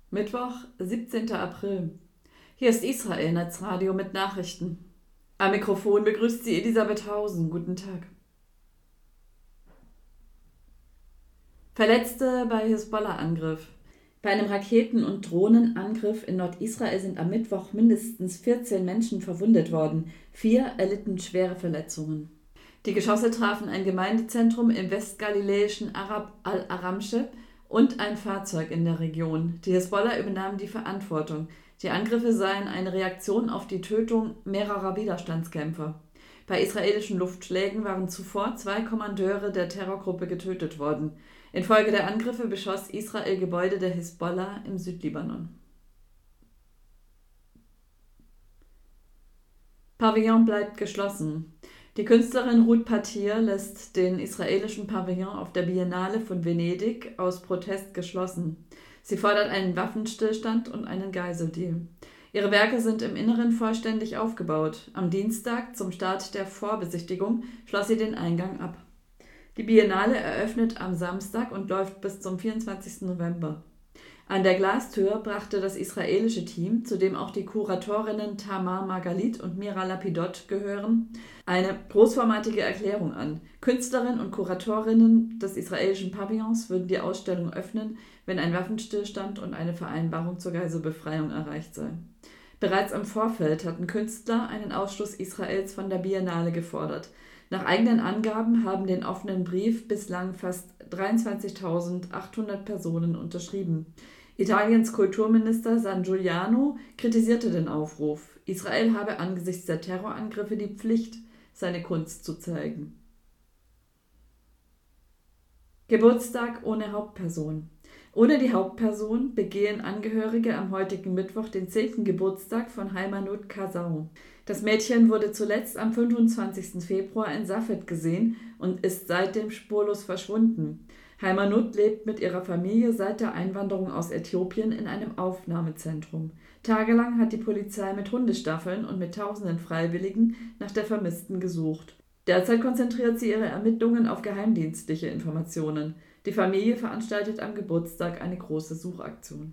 Mittwoch, 17. April. Hier ist Israel Netzradio mit Nachrichten. Am Mikrofon begrüßt sie Elisabeth Hausen. Guten Tag. Verletzte bei Hisbollah-Angriff. Bei einem Raketen- und Drohnenangriff in Nordisrael sind am Mittwoch mindestens 14 Menschen verwundet worden. 4 erlitten schwere Verletzungen. Die Geschosse trafen ein Gemeindezentrum im westgaliläischen Arab al-Aramsche und ein Fahrzeug in der Region. Die Hisbollah übernahm die Verantwortung. Die Angriffe seien eine Reaktion auf die Tötung mehrerer Widerstandskämpfer. Bei israelischen Luftschlägen waren zuvor 2 Kommandeure der Terrorgruppe getötet worden. Infolge der Angriffe beschoss Israel Gebäude der Hisbollah im Südlibanon. Pavillon bleibt geschlossen. Die Künstlerin Ruth Patir lässt den israelischen Pavillon auf der Biennale von Venedig aus Protest geschlossen. Sie fordert einen Waffenstillstand und einen Geiseldeal. Ihre Werke sind im Inneren vollständig aufgebaut. Am Dienstag, zum Start der Vorbesichtigung, schloss sie den Eingang ab. Die Biennale eröffnet am Samstag und läuft bis zum 24. November. An der Glastür brachte das israelische Team, zu dem auch die Kuratorinnen Tamar Margalit und Mira Lapidot gehören, eine großformatige Erklärung an. Künstlerinnen und Kuratorinnen des israelischen Pavillons würden die Ausstellung öffnen, wenn ein Waffenstillstand und eine Vereinbarung zur Geiselbefreiung erreicht sei. Bereits im Vorfeld hatten Künstler einen Ausschluss Israels von der Biennale gefordert. Nach eigenen Angaben haben den offenen Brief bislang fast 23.800 Personen unterschrieben. Italiens Kulturminister San Giuliano kritisierte den Aufruf. Israel habe angesichts der Terrorangriffe die Pflicht, seine Kunst zu zeigen. Geburtstag ohne Hauptperson. Ohne die Hauptperson begehen Angehörige am heutigen Mittwoch den 10. Geburtstag von Haymanut Kasau. Das Mädchen wurde zuletzt am 25. Februar in Safed gesehen und ist seitdem spurlos verschwunden. Haymanut lebt mit ihrer Familie seit der Einwanderung aus Äthiopien in einem Aufnahmezentrum. Tagelang hat die Polizei mit Hundestaffeln und mit tausenden Freiwilligen nach der Vermissten gesucht. Derzeit konzentriert sie ihre Ermittlungen auf geheimdienstliche Informationen. Die Familie veranstaltet am Geburtstag eine große Suchaktion.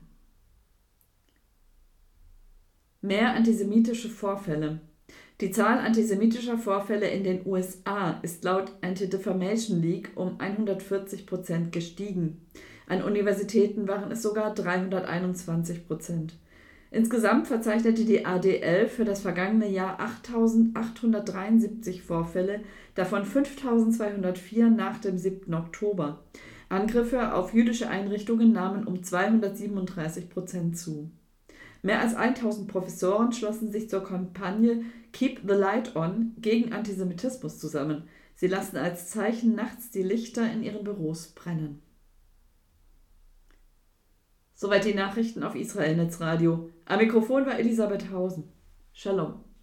Mehr antisemitische Vorfälle. Die Zahl antisemitischer Vorfälle in den USA ist laut Anti-Defamation League um 140% gestiegen. An Universitäten waren es sogar 321%. Insgesamt verzeichnete die ADL für das vergangene Jahr 8.873 Vorfälle, davon 5.204 nach dem 7. Oktober. Angriffe auf jüdische Einrichtungen nahmen um 237% zu. Mehr als 1.000 Professoren schlossen sich zur Kampagne Keep the Light On gegen Antisemitismus zusammen. Sie lassen als Zeichen nachts die Lichter in ihren Büros brennen. Soweit die Nachrichten auf Israel Netzradio. Am Mikrofon war Elisabeth Hausen. Shalom.